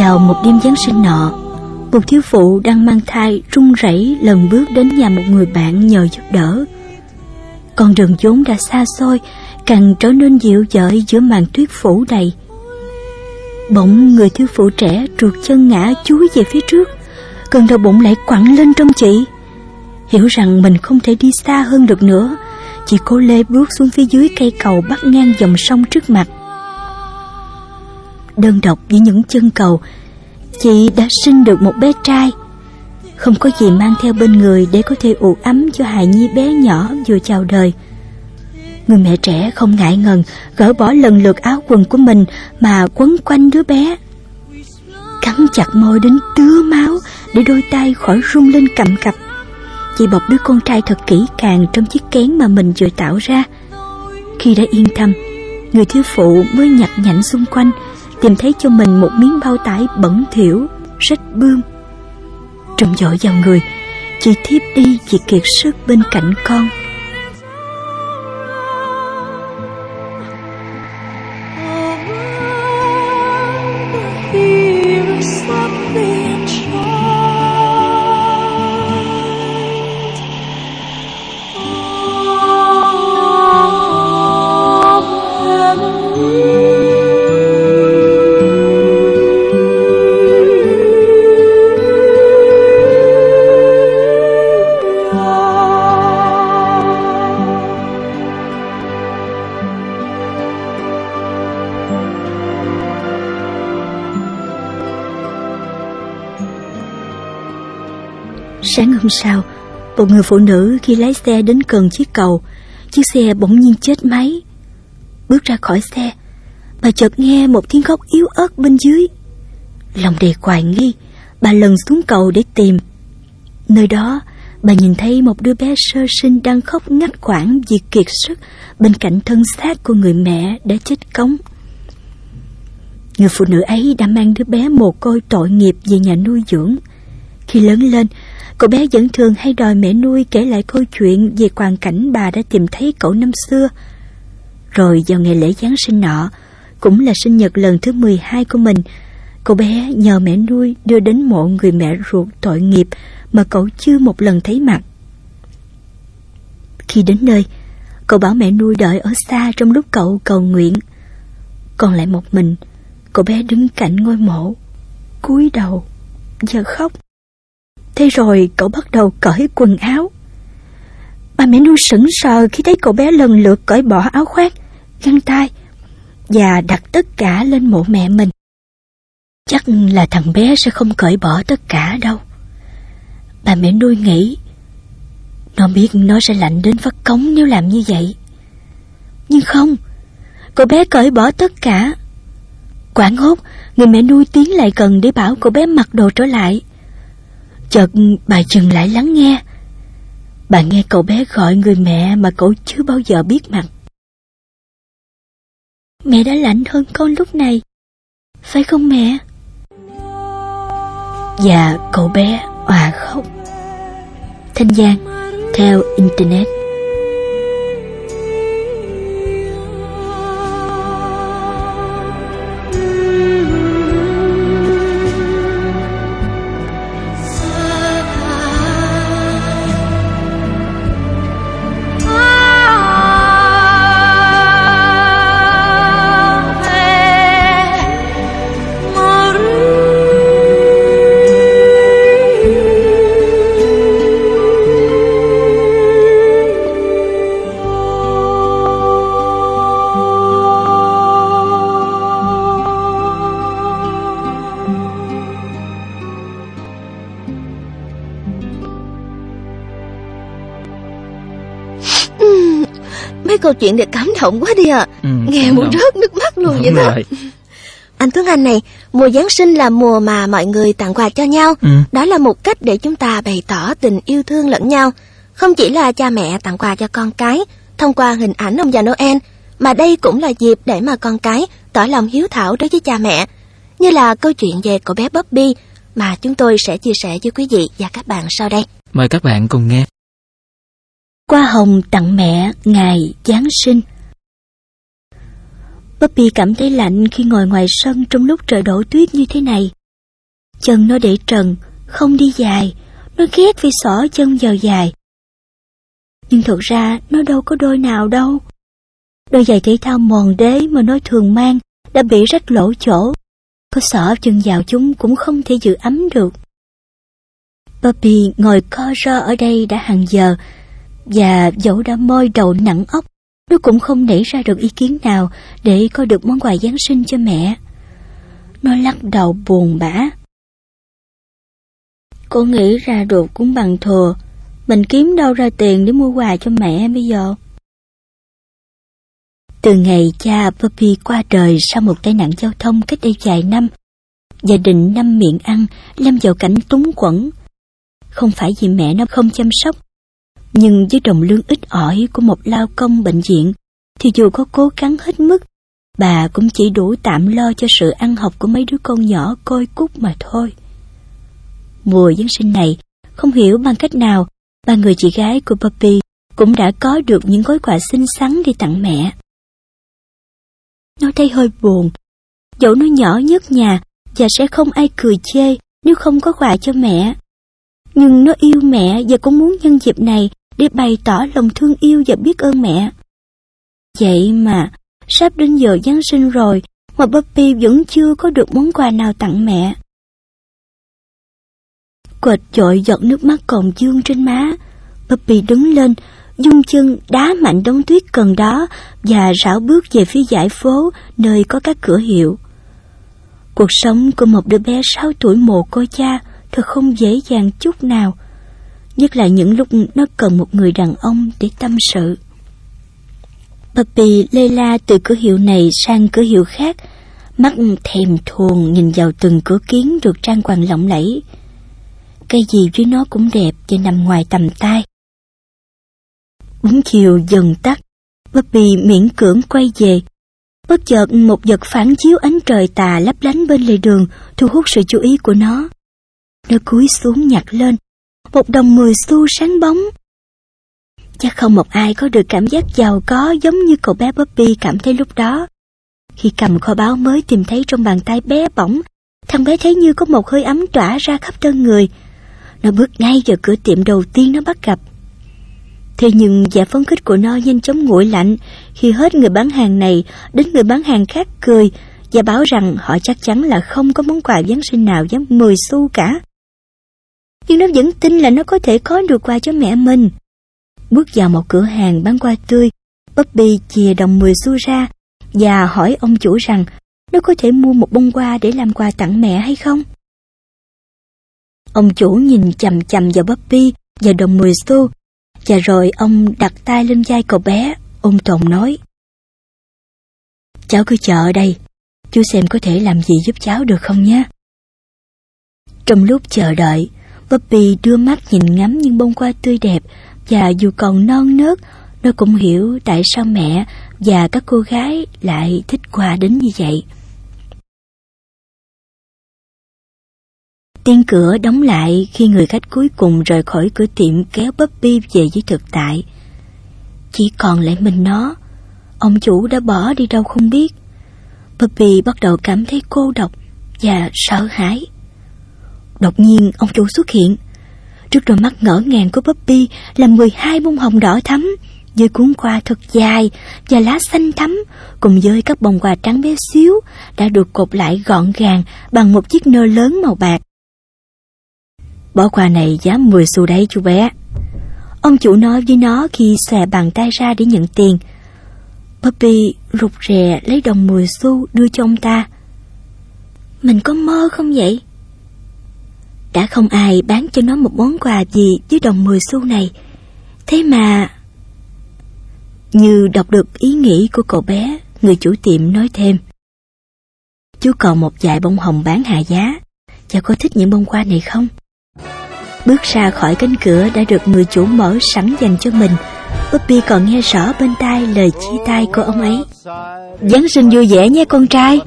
Vào một đêm Giáng sinh nọ, một thiếu phụ đang mang thai run rẩy lần bước đến nhà một người bạn nhờ giúp đỡ. Con đường vốn đã xa xôi càng trở nên dịu dợi giữa màn tuyết phủ đầy. Bỗng người thiếu phụ trẻ trượt chân ngã chúi về phía trước, cơn đau bụng lại quặn lên trong chị. Hiểu rằng mình không thể đi xa hơn được nữa, chị cố lê bước xuống phía dưới cây cầu bắc ngang dòng sông trước mặt. Đơn độc với những chân cầu, chị đã sinh được một bé trai. Không có gì mang theo bên người để có thể ủ ấm cho hài nhi bé nhỏ vừa chào đời. Người mẹ trẻ không ngại ngần gỡ bỏ lần lượt áo quần của mình mà quấn quanh đứa bé, cắn chặt môi đến tứa máu để đôi tay khỏi run lên cầm cập. Chị bọc đứa con trai thật kỹ càng trong chiếc kén mà mình vừa tạo ra. Khi đã yên tâm, người thiếu phụ mới nhặt nhạnh xung quanh, tìm thấy cho mình một miếng bao tải bẩn thỉu, rách bươm. Trong dội vào người, chị thiếp đi vì kiệt sức bên cạnh con. Sáng hôm sau, một người phụ nữ khi lái xe đến gần chiếc cầu, chiếc xe bỗng nhiên chết máy. Bước ra khỏi xe, bà chợt nghe một tiếng khóc yếu ớt bên dưới. Lòng đầy hoài nghi, bà lần xuống cầu để tìm. Nơi đó, bà nhìn thấy một đứa bé sơ sinh đang khóc ngắt quãng vì kiệt sức bên cạnh thân xác của người mẹ đã chết cóng. Người phụ nữ ấy đã mang đứa bé mồ côi tội nghiệp về nhà nuôi dưỡng. Khi lớn lên, cậu bé vẫn thường hay đòi mẹ nuôi kể lại câu chuyện về hoàn cảnh bà đã tìm thấy cậu năm xưa. Rồi vào ngày lễ Giáng sinh nọ, cũng là sinh nhật lần thứ 12 của mình, cậu bé nhờ mẹ nuôi đưa đến mộ người mẹ ruột tội nghiệp mà cậu chưa một lần thấy mặt. Khi đến nơi, cậu bảo mẹ nuôi đợi ở xa trong lúc cậu cầu nguyện. Còn lại một mình, cậu bé đứng cạnh ngôi mộ, cúi đầu và khóc. Thế rồi cậu bắt đầu cởi quần áo. Bà mẹ nuôi sững sờ khi thấy cậu bé lần lượt cởi bỏ áo khoác, găng tay và đặt tất cả lên mộ mẹ mình. Chắc là thằng bé sẽ không cởi bỏ tất cả đâu. Bà mẹ nuôi nghĩ nó biết nó sẽ lạnh đến phát cống nếu làm như vậy. Nhưng không, cậu bé cởi bỏ tất cả. Hoảng hốt, người mẹ nuôi tiến lại gần để bảo cậu bé mặc đồ trở lại. Chợt bà dừng lại lắng nghe. Bà nghe cậu bé gọi người mẹ mà cậu chưa bao giờ biết mặt. Mẹ đã lạnh hơn con lúc này, phải không mẹ? Và cậu bé òa khóc. Thanh Giang, theo Internet. Mấy câu chuyện để cảm động quá đi à. Nghe muốn rớt nước mắt luôn vậy đó. Anh Tuấn Anh này, mùa Giáng sinh là mùa mà mọi người tặng quà cho nhau. Đó là một cách để chúng ta bày tỏ tình yêu thương lẫn nhau. Không chỉ là cha mẹ tặng quà cho con cái thông qua hình ảnh ông già Noel, mà đây cũng là dịp để mà con cái tỏ lòng hiếu thảo đối với cha mẹ. Như là câu chuyện về cậu bé Bobby mà chúng tôi sẽ chia sẻ với quý vị và các bạn sau đây. Mời các bạn cùng nghe. Hoa hồng tặng mẹ ngày Giáng sinh. Bobby cảm thấy lạnh khi ngồi ngoài sân trong lúc trời đổ tuyết như thế này. Chân nó để trần, không đi giày. Nó ghét phải xỏ chân vào giày. Nhưng thật ra nó đâu có đôi nào đâu. Đôi giày thể thao mòn đế mà nó thường mang đã bị rách lỗ chỗ. Có xỏ chân vào chúng cũng không thể giữ ấm được. Puppy ngồi co ro ở đây đã hàng giờ, và dẫu đã môi đầu nặng óc, nó cũng không nảy ra được ý kiến nào để có được món quà Giáng sinh cho mẹ. Nó lắc đầu buồn bã. Cô nghĩ ra được cũng bằng thừa. Mình kiếm đâu ra tiền để mua quà cho mẹ bây giờ? Từ ngày cha Puppy qua đời sau một tai nạn giao thông cách đây vài năm, gia đình năm miệng ăn lâm vào cảnh túng quẫn. Không phải vì mẹ nó không chăm sóc, nhưng với đồng lương ít ỏi của một lao công bệnh viện, thì dù có cố gắng hết mức, bà cũng chỉ đủ tạm lo cho sự ăn học của mấy đứa con nhỏ côi cút mà thôi. Mùa Giáng sinh này, không hiểu bằng cách nào, ba người chị gái của Puppy cũng đã có được những gói quà xinh xắn đi tặng mẹ. Nó thấy hơi buồn, dẫu nó nhỏ nhất nhà và sẽ không ai cười chê nếu không có quà cho mẹ. Nhưng nó yêu mẹ và cũng muốn nhân dịp này để bày tỏ lòng thương yêu và biết ơn mẹ. Vậy mà, sắp đến giờ Giáng sinh rồi mà Puppy vẫn chưa có được món quà nào tặng mẹ. Quệt chội giọt nước mắt còn vương trên má, Puppy đứng lên, dung chân đá mạnh đống tuyết gần đó và rảo bước về phía dãy phố nơi có các cửa hiệu. Cuộc sống của một đứa bé 6 tuổi mồ côi cha thật không dễ dàng chút nào, nhất là những lúc nó cần một người đàn ông để tâm sự. Puppy lê la từ cửa hiệu này sang cửa hiệu khác, mắt thèm thuồng nhìn vào từng cửa kiến được trang hoàng lộng lẫy. Cái gì với nó cũng đẹp và nằm ngoài tầm tay. Bóng chiều dần tắt, Puppy miễn cưỡng quay về. Bất chợt một vật phản chiếu ánh trời tà lấp lánh bên lề đường thu hút sự chú ý của nó. Nó cúi xuống nhặt lên một đồng 10 xu sáng bóng. Chắc không một ai có được cảm giác giàu có giống như cậu bé Puppy cảm thấy lúc đó. Khi cầm kho báu mới tìm thấy trong bàn tay bé bỏng, thằng bé thấy như có một hơi ấm tỏa ra khắp thân người. Nó bước ngay vào cửa tiệm đầu tiên nó bắt gặp. Thế nhưng vẻ phấn khích của nó nhanh chóng nguội lạnh khi hết người bán hàng này đến người bán hàng khác cười và bảo rằng họ chắc chắn là không có món quà Giáng sinh nào giá 10 xu cả. Nhưng nó vẫn tin là nó có thể có được quà cho mẹ mình. Bước vào một cửa hàng bán hoa tươi, Puppy chìa đồng 10 xu ra và hỏi ông chủ rằng nó có thể mua một bông hoa để làm quà tặng mẹ hay không. Ông chủ nhìn chằm chằm vào Puppy và đồng 10 xu, và rồi ông đặt tay lên vai cậu bé, ôn tồn nói: "Cháu cứ chờ ở đây, chú xem có thể làm gì giúp cháu được không nhé." Trong lúc chờ đợi, Puppy đưa mắt nhìn ngắm những bông hoa tươi đẹp, và dù còn non nớt, nó cũng hiểu tại sao mẹ và các cô gái lại thích quà đến như vậy. Tiếng cửa đóng lại khi người khách cuối cùng rời khỏi cửa tiệm kéo Puppy về với thực tại. Chỉ còn lại mình nó, ông chủ đã bỏ đi đâu không biết. Puppy bắt đầu cảm thấy cô độc và sợ hãi. Đột nhiên ông chủ xuất hiện. Trước đôi mắt ngỡ ngàng của Puppy là 12 bông hồng đỏ thắm với cuốn hoa thật dài và lá xanh thắm, cùng với các bông hoa trắng bé xíu đã được cột lại gọn gàng bằng một chiếc nơ lớn màu bạc. "Bó hoa này giá 10 xu đấy chú bé," ông chủ nói với nó khi xòe bàn tay ra để nhận tiền. Puppy rụt rè lấy đồng 10 xu đưa cho ông ta. Mình có mơ không vậy? Đã không ai bán cho nó một món quà gì với đồng 10 xu này. Thế mà... Như đọc được ý nghĩ của cậu bé, người chủ tiệm nói thêm: "Chú còn một vài bông hồng bán hạ giá, và có thích những bông hoa này không?" Bước ra khỏi cánh cửa đã được người chủ mở sẵn dành cho mình, Puppy còn nghe rõ bên tai lời chia tay của ông ấy: "Giáng sinh vui vẻ nhé con trai."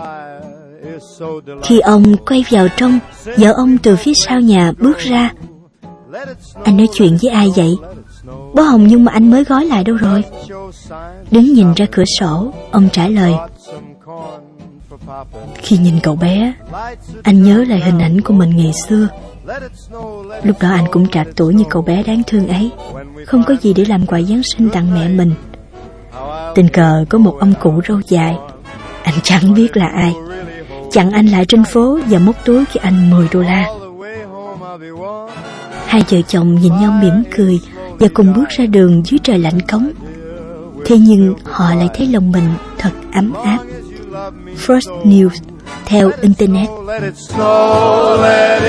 Khi ông quay vào trong, vợ ông từ phía sau nhà bước ra. "Anh nói chuyện với ai vậy? Bó hồng nhung mà anh mới gói lại đâu rồi?" Đứng nhìn ra cửa sổ, ông trả lời: Khi nhìn cậu bé, anh nhớ lại hình ảnh của mình ngày xưa. Lúc đó anh cũng trạc tuổi như cậu bé đáng thương ấy, không có gì để làm quà Giáng sinh tặng mẹ mình. Tình cờ có một ông cụ râu dài, anh chẳng biết là ai, chặn anh lại trên phố và móc túi cho anh $10. Hai vợ chồng nhìn nhau mỉm cười và cùng bước ra đường dưới trời lạnh cống. Thế nhưng họ lại thấy lòng mình thật ấm áp. First News theo Internet.